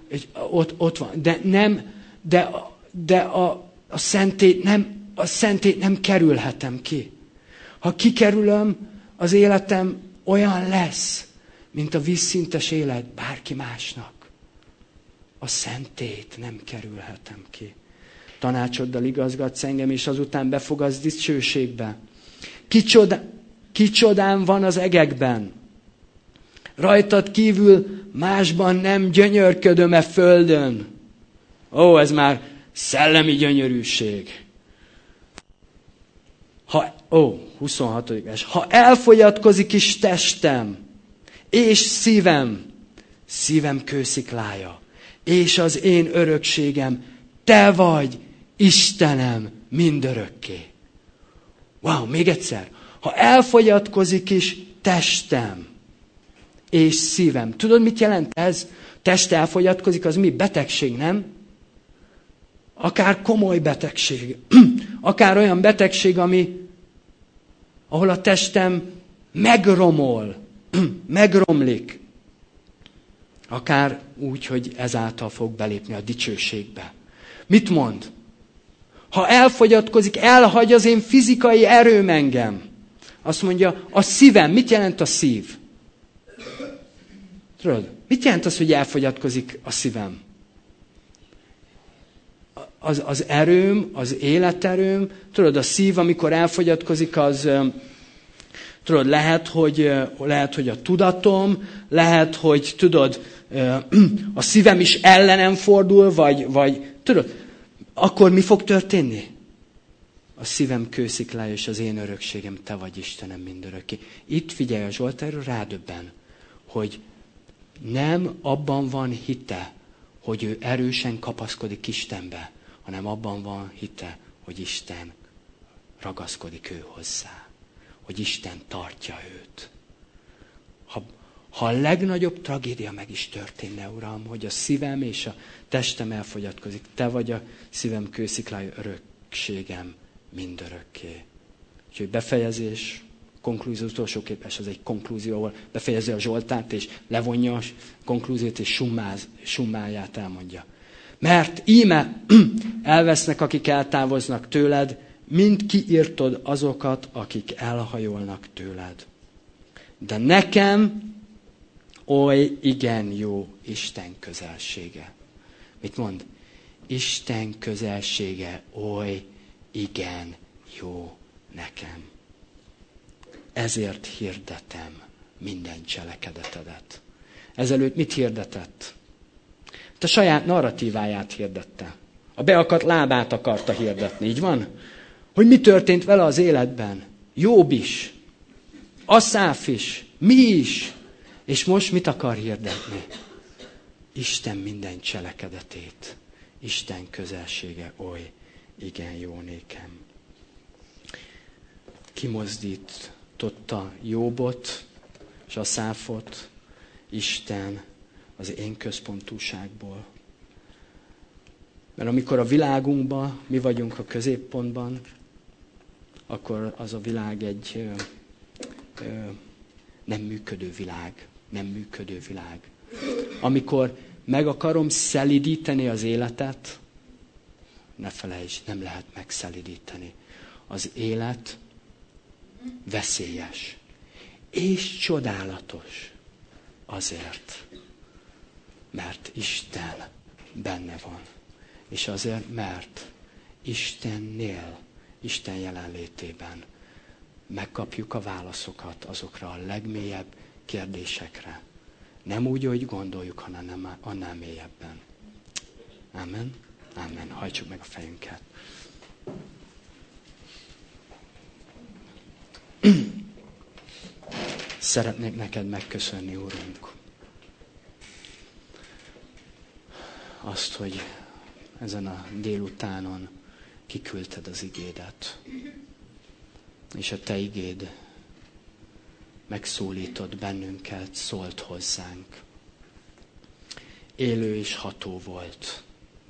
De a szentét nem kerülhetem ki. Ha kikerülöm, az életem olyan lesz, mint a vízszintes élet bárki másnak. A szentét nem kerülhetem ki. Tanácsoddal igazgatsz engem, és azután befogadsz dicsőségbe. Kicsodán van az egekben. Rajtad kívül másban nem gyönyörködöm-e földön. Ez már szellemi gyönyörűség. 26. vers. Ha elfogyatkozik is testem, és szívem, szívem kősziklája, és az én örökségem, te vagy Istenem mindörökké. Wow, még egyszer. Ha elfogyatkozik is testem és szívem. Tudod, mit jelent ez? Test elfogyatkozik, az mi? Betegség, nem? Akár komoly betegség. Akár olyan betegség, ahol a testem megromol, megromlik. Akár úgy, hogy ezáltal fog belépni a dicsőségbe. Mit mond? Ha elfogyatkozik, elhagy az én fizikai erőm engem. Azt mondja, a szívem. Mit jelent a szív? Tudod, mit jelent az, hogy elfogyatkozik a szívem? Az erőm, az életerőm, tudod, a szív, amikor elfogyatkozik, az, tudod, lehet, hogy a tudatom, lehet, hogy, tudod, a szívem is ellenem fordul, vagy tudod, akkor mi fog történni? A szívem kősziklája és az én örökségem, te vagy Istenem mindörökké. Itt figyelj, a Zsolt erről rádöbben, hogy nem abban van hite, hogy ő erősen kapaszkodik Istenbe, hanem abban van hite, hogy Isten ragaszkodik ő hozzá. Hogy Isten tartja őt. Ha a legnagyobb tragédia meg is történne, Uram, hogy a szívem és a testem elfogyatkozik, te vagy a szívem kősziklája, örökségem mindörökké. Úgyhogy befejezés, konklúzió, utolsó képes, az egy konklúzió, ahol befejezi a Zsoltárt, és levonja a konklúziót, és summáját elmondja. Mert íme elvesznek, akik eltávoznak tőled, mind kiirtod azokat, akik elhajolnak tőled. De nekem oly igen jó Isten közelsége. Mit mond? Isten közelsége oly igen jó nekem. Ezért hirdetem minden cselekedetedet. Ezelőtt mit hirdetett? A saját narratíváját hirdette. A beakadt lábát akarta hirdetni, így van? Hogy mi történt vele az életben. Jobb is. Asszáf is. Mi is. És most mit akar hirdetni? Isten minden cselekedetét. Isten közelsége oly igen jó nékem. Kimozdította Jóbot és Asszáfot Isten az én központúságból. Mert amikor a világunkban mi vagyunk a középpontban, akkor az a világ egy nem működő világ. Nem működő világ. Amikor meg akarom szelidíteni az életet, ne felejtsd, nem lehet megszelidíteni. Az élet veszélyes. És csodálatos. Azért, mert Isten benne van. És azért, mert Istennél, Isten jelenlétében megkapjuk a válaszokat azokra a legmélyebb kérdésekre. Nem úgy, hogy gondoljuk, hanem annál mélyebben. Amen. Amen. Hajtsuk meg a fejünket. Szeretnék neked megköszönni, Úrunk, azt, hogy ezen a délutánon kiküldted az igédet. És a te igéd megszólított bennünket, szólt hozzánk. Élő és ható volt.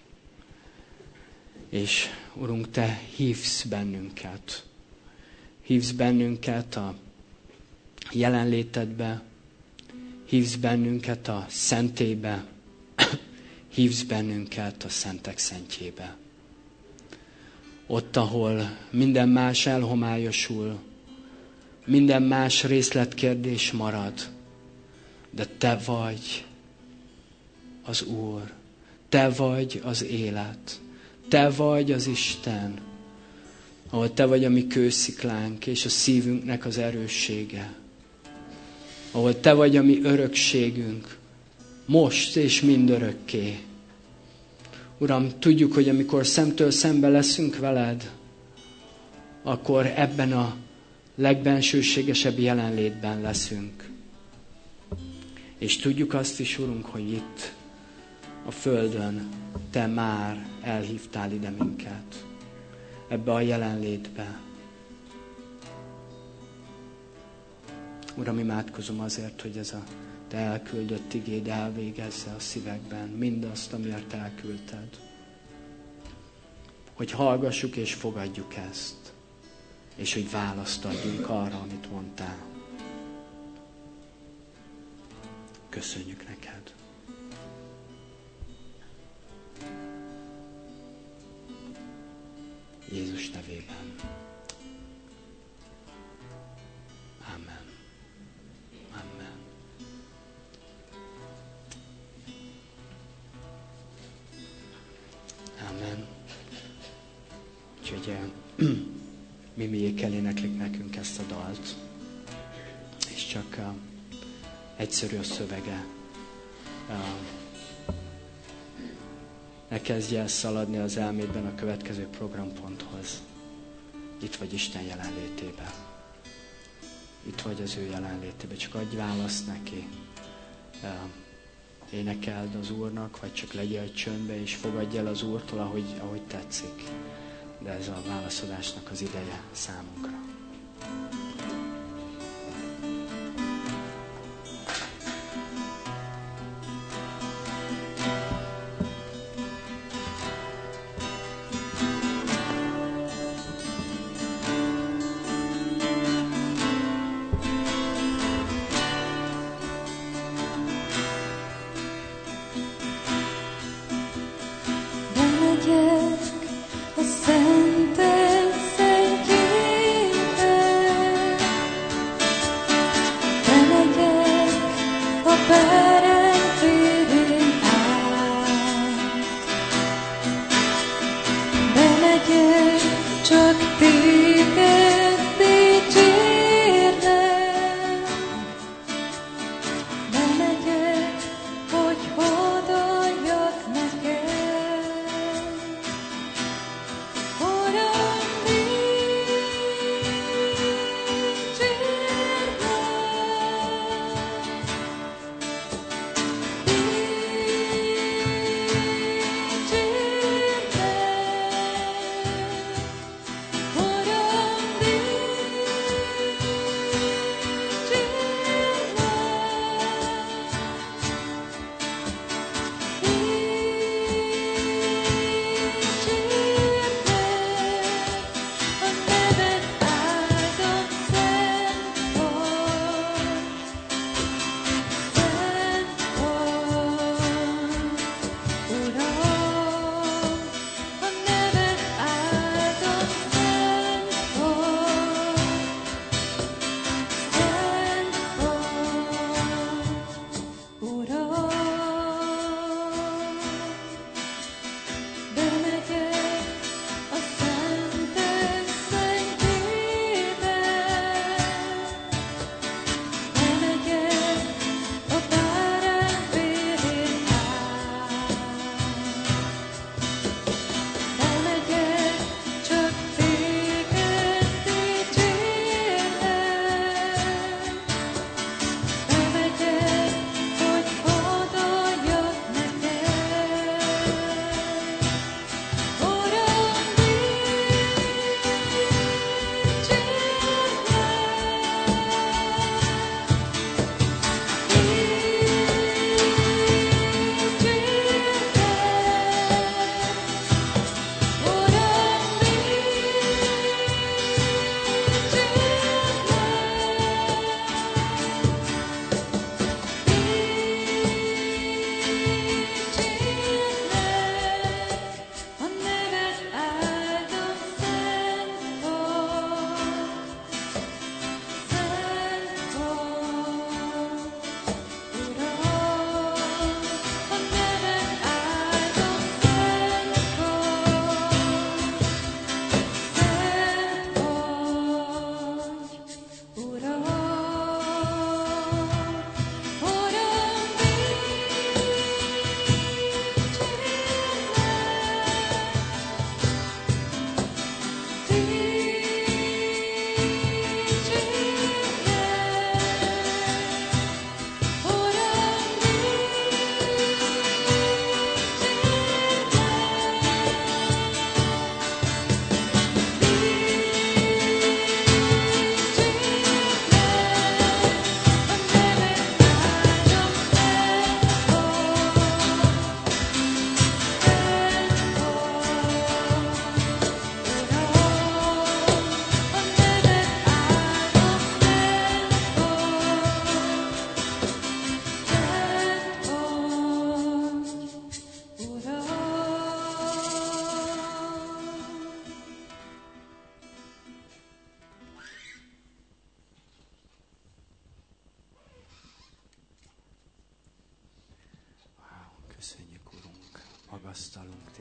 És Urunk, te hívsz bennünket. Hívsz bennünket a jelenlétedbe, hívsz bennünket a szentélybe, hívsz bennünket a szentek szentjébe. Ott, ahol minden más elhomályosul, minden más részletkérdés marad, de te vagy az Úr, te vagy az élet, te vagy az Isten, ahol te vagy a mi kősziklánk és a szívünknek az erőssége, ahol te vagy a mi örökségünk, most és mindörökké. Uram, tudjuk, hogy amikor szemtől szembe leszünk veled, akkor ebben a legbensőségesebb jelenlétben leszünk. És tudjuk azt is, Urunk, hogy itt a földön Te már elhívtál ide minket, ebbe a jelenlétbe. Uram, imádkozom azért, hogy ez a Te elküldött igéd elvégezze a szívekben mindazt, amiért elküldted. Hogy hallgassuk és fogadjuk ezt, és hogy választ adjunk arra, amit mondtál. Köszönjük neked. Jézus nevében. Amen. Amen. Amen. Úgyhogy Mimiék eléneklik nekünk ezt a dalt. És csak egyszerű a szövege. Ne kezdj el szaladni az elmédben a következő programponthoz. Itt vagy Isten jelenlétében. Itt vagy az ő jelenlétében. Csak adj választ neki. Énekeld az Úrnak, vagy csak legyél csöndbe, és fogadj el az Úrtól, ahogy tetszik. De ez a válaszadásnak az ideje számunkra.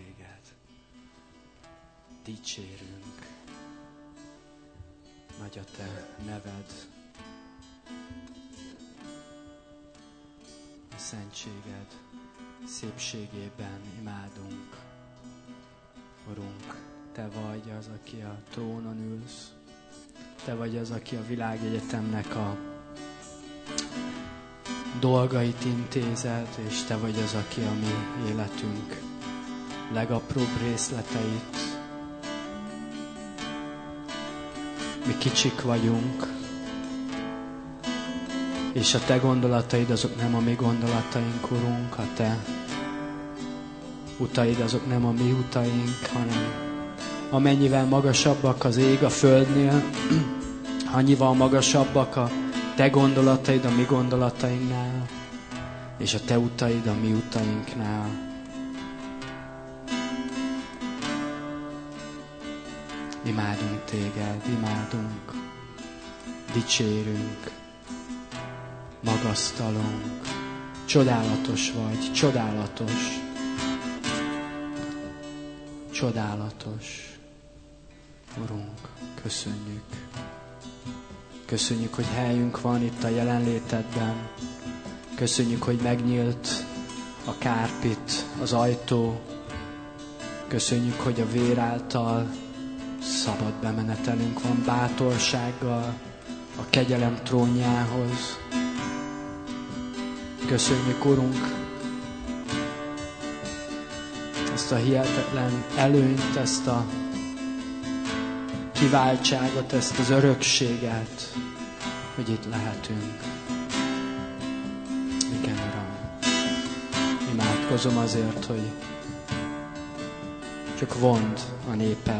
téged. Dicsérünk. Nagy a te neved. A szentséged szépségében imádunk. Urunk, te vagy az, aki a trónon ülsz. Te vagy az, aki a világegyetemnek a dolgait intézed, és te vagy az, aki a mi életünk legapróbb részleteit. Mi kicsik vagyunk, és a te gondolataid azok nem a mi gondolataink, Urunk, a te utaid azok nem a mi utaink, hanem amennyivel magasabbak az ég a földnél, annyival magasabbak a te gondolataid a mi gondolatainknál, és a te utaid a mi utainknál. Imádunk téged, imádunk, dicsérünk, magasztalunk. Csodálatos vagy, csodálatos. Csodálatos. Urunk, köszönjük. Köszönjük, hogy helyünk van itt a jelenlétedben. Köszönjük, hogy megnyílt a kárpit, az ajtó. Köszönjük, hogy a vér által szabad bemenetelünk van bátorsággal a kegyelem trónjához. Köszönjük, Urunk, ezt a hihetetlen előnyt, ezt a kiváltságot, ezt az örökséget, hogy itt lehetünk. Igen, Uram. Imádkozom azért, hogy csak vond a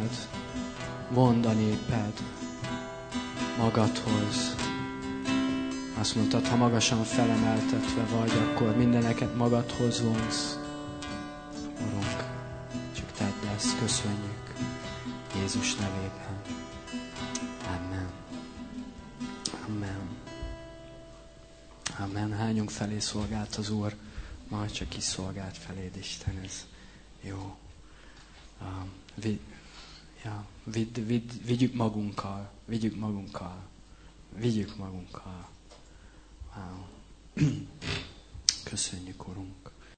néped magadhoz. Azt mondtad, ha magasan felemeltetve vagy, akkor mindeneket magadhoz vonsz. Urunk, csak tedd ezt, köszönjük. Jézus nevében. Amen. Amen. Amen. Hányunk felé szolgált az Úr? Majd csak is szolgált feléd, Isten, ez jó. Vigyük magunkkal. Wow. Köszönjük, Urunk.